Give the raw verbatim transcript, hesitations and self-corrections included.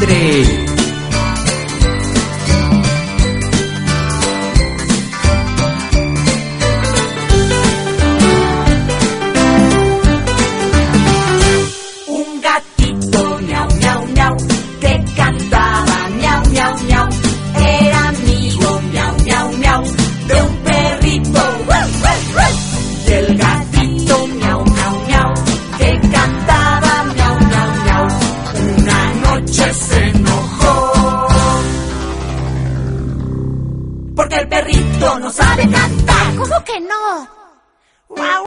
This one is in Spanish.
padre. Un gatito, miau, miau, miau, que cantaba miau, miau, miau. Era amigo, miau, miau, miau, de un perrito. Y el gatito, miau, miau, miau, que cantaba miau, miau, miau. Una noche se enojó porque el perrito no sabe cantar. ¿Cómo que no? Guau.